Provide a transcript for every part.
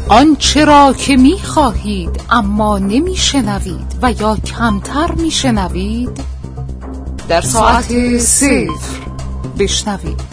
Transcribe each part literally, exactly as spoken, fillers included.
آنچه را که می خواهید اما نمی شنوید و یا کمتر می شنوید در ساعت صفر بشنوید.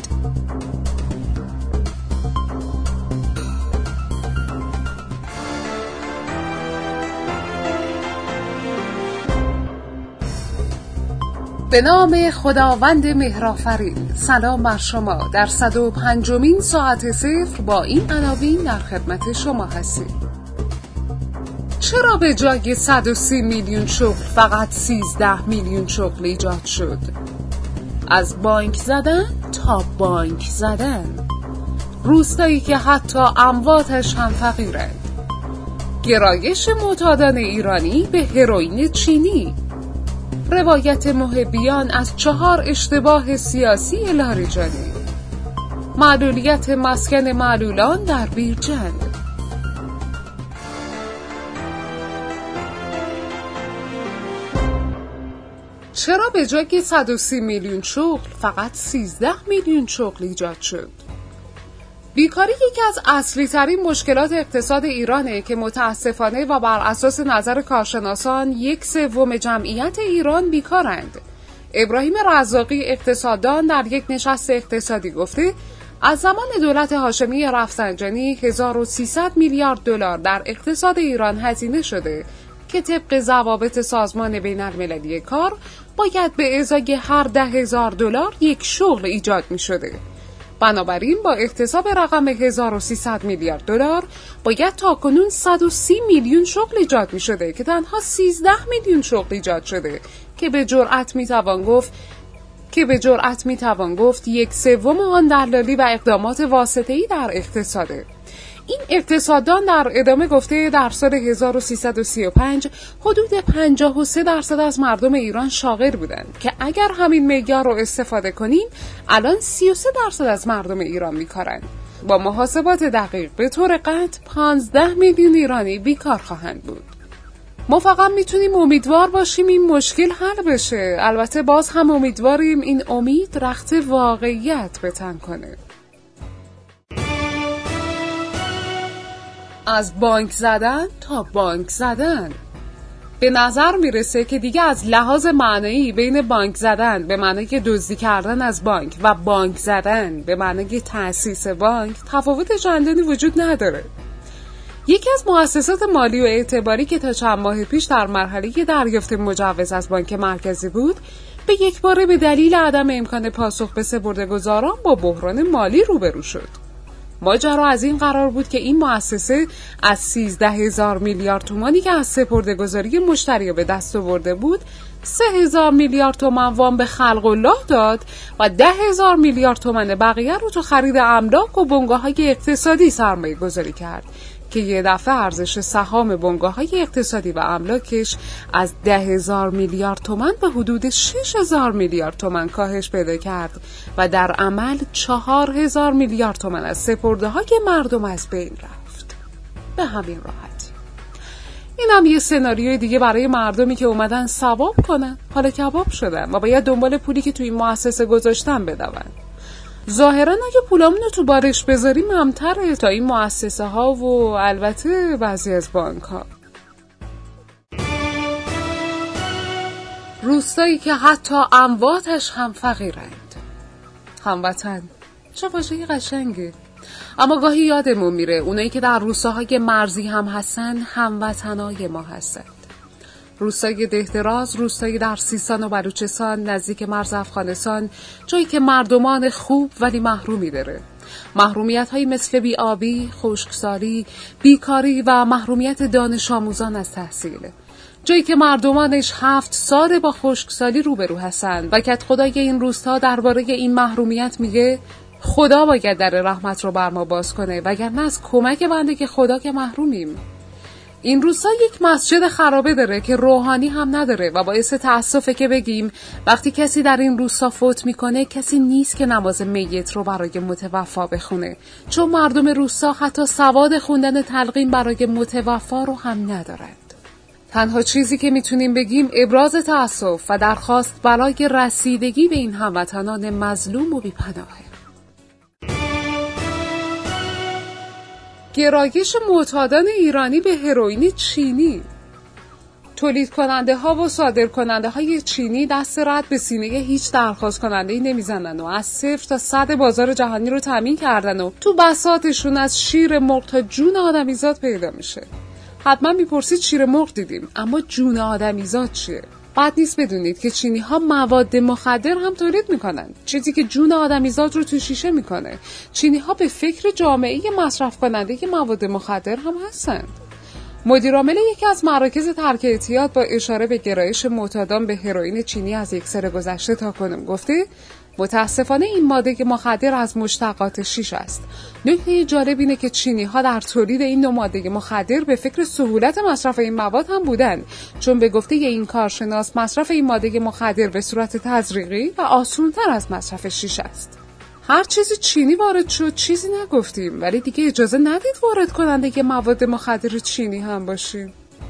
به نام خداوند مهرآفرین. سلام بر شما. در صد و پنجمین ساعت صفر با این عناوین در خدمت شما هستیم. چرا به جای صد و سی میلیون شغل فقط سیزده میلیون شغل ایجاد شد؟ از بانک زدن تا بانک زدن، روستایی که حتی امواتش هم فقیرند، گرایش معتادان ایرانی به هروئین چینی، روایت محبیان از چهار اشتباه سیاسی لاریجانی، معلولیت مسکن معلولان در بیرجند. چرا به جای صد و سی میلیون شغل فقط سیزده میلیون شغل ایجاد شد؟ بیکاری یکی از اصلی ترین مشکلات اقتصاد ایرانه که متاسفانه و بر اساس نظر کارشناسان یک سوم جمعیت ایران بیکارند. ابراهیم رزاقی اقتصاددان در یک نشست اقتصادی گفته از زمان دولت هاشمی رفسنجانی هزار و سیصد میلیارد دلار در اقتصاد ایران هزینه شده که طبق ضوابط سازمان بین المللی کار باید به ازای هر ده هزار دلار یک شغل ایجاد می شده. بنابراین با احتساب رقم هزار و سیصد میلیارد دلار باید تاکنون صد و سی میلیون شغل ایجاد می شده که تنها سیزده میلیون شغل ایجاد شده که به جرأت می توان گفت که به جرأت می توان گفت یک سوم آن دلالی و اقدامات واسطه‌ای در اقتصاده. این اقتصاددان در ادامه گفته در سال هزار و سیصد و سی و پنج حدود پنجاه و سه درصد از مردم ایران شاغل بودند که اگر همین معیار رو استفاده کنیم الان سی و سه درصد از مردم ایران بیکارند. با محاسبات دقیق به طور قطع پانزده میلیون ایرانی بیکار خواهند بود. ما فقط میتونیم امیدوار باشیم این مشکل حل بشه. البته باز هم امیدواریم این امید رخت واقعیت به تن کنه. از بانک زدن تا بانک زدن. به نظر میرسه که دیگه از لحاظ معنایی بین بانک زدن به معنای دزدی کردن از بانک و بانک زدن به معنای تأسیس بانک تفاوت چندانی وجود نداره. یکی از مؤسسات مالی و اعتباری که تا چند ماه پیش در مرحله دریافت مجوز از بانک مرکزی بود، به یک باره به دلیل عدم امکان پاسخ به سپرده‌گذاران با بحران مالی روبرو شد. ماجرا از این قرار بود که این مؤسسه از سیزده هزار میلیارد تومانی که از سپرده‌گذاری مشتری به دست آورده بود، سه هزار میلیارد تومان وام به خلق الله داد و ده هزار میلیارد تومان بقیه رو تو خرید املاک و بنگاه‌های اقتصادی سرمایه گذاری کرد که یه دفعه ارزش سهام بنگاه‌های اقتصادی و املاکش از ده هزار میلیارد تومان به حدود شش هزار میلیارد تومان کاهش پیدا کرد و در عمل چهار هزار میلیارد تومان از سپرده‌های مردم از بین رفت. به همین راحتی. این هم یه سناریوی دیگه برای مردمی که اومدن ثواب کنن، حالا کباب شدن و باید دنبال پولی که توی این مؤسسه گذاشتن بدون. ظاهراً اگه پولامون رو تو بارش بذاریم همتره تا این مؤسسه ها و البته بعضی از بانک ها. روستایی که حتی امواتش هم فقیرند. هموطن چه واژه قشنگه. اما گاهی یادمون میره اونایی که در روستاهای مرزی هم هستن هموطنای ما هستن. روستای دهدراز، روستایی در سیستان و بلوچستان نزدیک مرز افغانستان، جایی که مردمان خوب ولی محرومی داره. محرومیت های مثل بی‌آبی، خشکسالی، بیکاری و محرومیت دانش آموزان از تحصیل. جایی که مردمانش هفت سال با خشکسالی روبرو هستند و که خدای این روستا درباره این محرومیت میگه خدا باید در رحمت رو بر ما باز کنه وگرنه از کمک بنده که خدا که محرومیم. این روستا یک مسجد خرابه داره که روحانی هم نداره و باعث تأسفه که بگیم وقتی کسی در این روستا فوت میکنه کسی نیست که نماز میت رو برای متوفا بخونه، چون مردم روستا حتی سواد خوندن تلقین برای متوفا رو هم ندارند. تنها چیزی که میتونیم بگیم ابراز تأسف و درخواست برای رسیدگی به این هموطنان مظلوم و بی‌پناهه. گرایش معتادان ایرانی به هروئین چینی. تولید کننده ها و صادر کننده های چینی دست رد به سینه هیچ درخواست کننده ای نمیزنن و از صفر تا صد بازار جهانی رو تامین کردن و تو بساطشون از شیر مرغ تا جون آدمیزاد پیدا میشه. حتما میپرسید شیر مرغ دیدیم، اما جون آدمیزاد چیه؟ بد نیست بدونید که چینی ها مواد مخدر هم تولید میکنن، چیزی که جون آدمیزاد رو تو شیشه میکنه. چینی ها به فکر جامعه مصرف کننده که مواد مخدر هم هستند. مدیرعامل یکی از مراکز ترک اعتیاد با اشاره به گرایش معتادان به هروئین چینی از یک سال گذشته تاکنون گفته متاسفانه این ماده مخدر از مشتقات شیش است. نکته جالب اینه که چینی ها در تولید این نوع ماده مخدر به فکر سهولت مصرف این مواد هم بودن، چون به گفته این کارشناس مصرف این ماده مخدر به صورت تزریقی و آسان‌تر از مصرف شیش است. هر چیزی چینی وارد شد چیزی نگفتیم، ولی دیگه اجازه ندید وارد کننده که مواد مخدر چینی هم باشیم.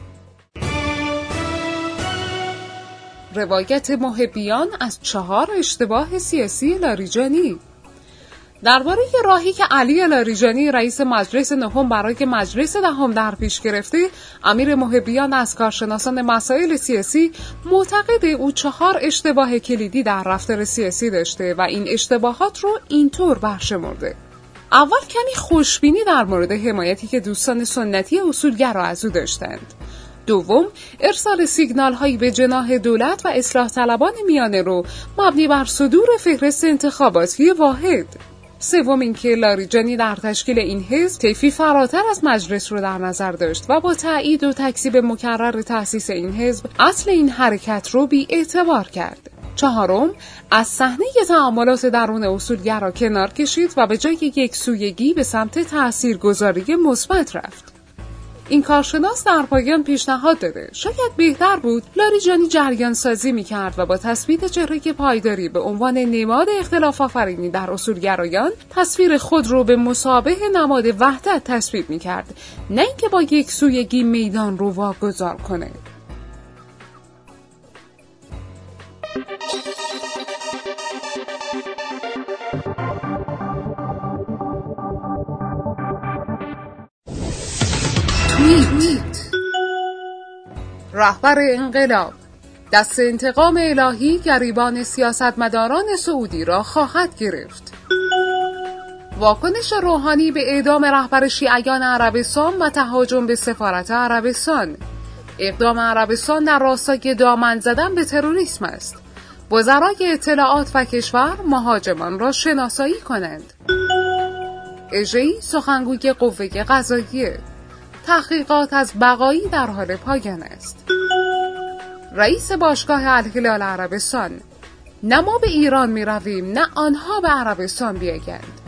روایت محبیان از چهار اشتباه سیاسی لاریجانی. درباره راهی که علی لاریجانی رئیس مجلس نهم برای مجلس دهم در پیش گرفته، امیر محبیان از کارشناسان مسائل سیاسی معتقد او چهار اشتباه کلیدی در رفتار سیاسی داشته و این اشتباهات رو اینطور برشمرده. اول کمی خوشبینی در مورد حمایتی که دوستان سنتی اصولگرا از او داشتند. دوم، ارسال سیگنال هایی به جناح دولت و اصلاح طلبان میانه رو مبنی بر صدور فهرست انتخاباتی واحد. سوم اینکه لاریجانی در تشکیل این حزب طیفی فراتر از مجلس رو در نظر داشت و با تایید و تکذیب مکرر تأسیس این حزب اصل این حرکت رو بی اعتبار کرد. چهارم، از صحنه تعاملات درون اصولگرا کنار کشید و به جای یک سویگی به سمت تاثیرگذاری مثبت رفت. این کارشناس در پایان پیشنهاد داده شاید بهتر بود لاریجانی جریان سازی می‌کرد و با تثبیت چهره پایداری به عنوان نماد اختلاف آفرینی در اصولگرایان تصویر خود رو به مثابه نماد وحدت تثبیت می‌کرد، نه اینکه با یک سویگی میدان رو واگذار کنه. توییت. رهبر انقلاب: دست انتقام الهی گریبان سیاستمداران سعودی را خواهد گرفت. واکنش روحانی به اعدام رهبر شیعیان عربستان و تهاجم به سفارت عربستان. اقدام عربستان در راستای دامن زدن به تروریسم است. وزرای اطلاعات و کشور مهاجمان را شناسایی کنند. اژه‌ای سخنگوی قوه قضاییه: تحقیقات از بقایی در حال پایان است. رئیس باشگاه الهلال عربستان: نه ما به ایران می رویم نه آنها به عربستان بیایند.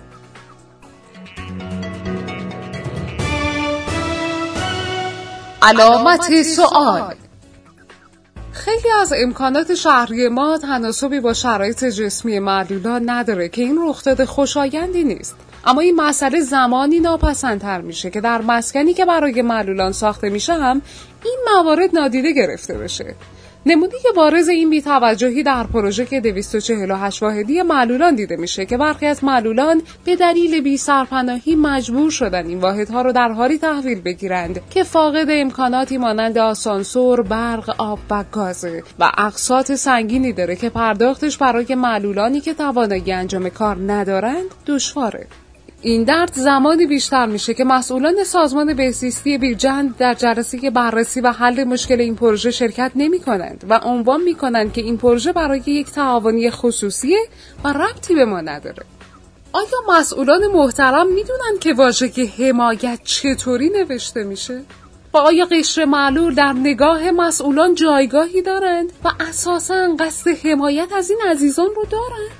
علامت سوال: خیلی از امکانات شهری ما تناسبی با شرایط جسمی معلولان نداره که این رخداد خوشایندی نیست. اما این مسئله زمانی ناپسندتر میشه که در مسکنی که برای معلولان ساخته میشه هم این موارد نادیده گرفته بشه. نمونه بارز این بی‌توجهی در پروژه که دویست و چهل و هشت واحدی معلولان دیده میشه که برخی از معلولان به دلیل بی‌سرپناهی مجبور شدن این واحدها رو در حالی تحویل بگیرند که فاقد امکاناتی مانند آسانسور، برق، آب و گاز و اقساط سنگینی داره که پرداختش برای معلولانی که توانایی انجام کار ندارند دشواره. این درد زمانی بیشتر میشه که مسئولان سازمان بهزیستی بیرجند در جلسه بررسی و حل مشکل این پروژه شرکت نمی کنند و عنوان می کنند که این پروژه برای یک تعاونی خصوصیه و ربطی به ما نداره. آیا مسئولان محترم میدونن که واژه حمایت چطوری نوشته میشه؟ و آیا قشر معلول در نگاه مسئولان جایگاهی دارند و اساساً قصد حمایت از این عزیزان رو دارند؟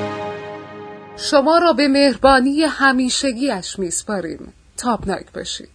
شما را به مهربانی همیشگیش میسپاریم. تابناک باشید.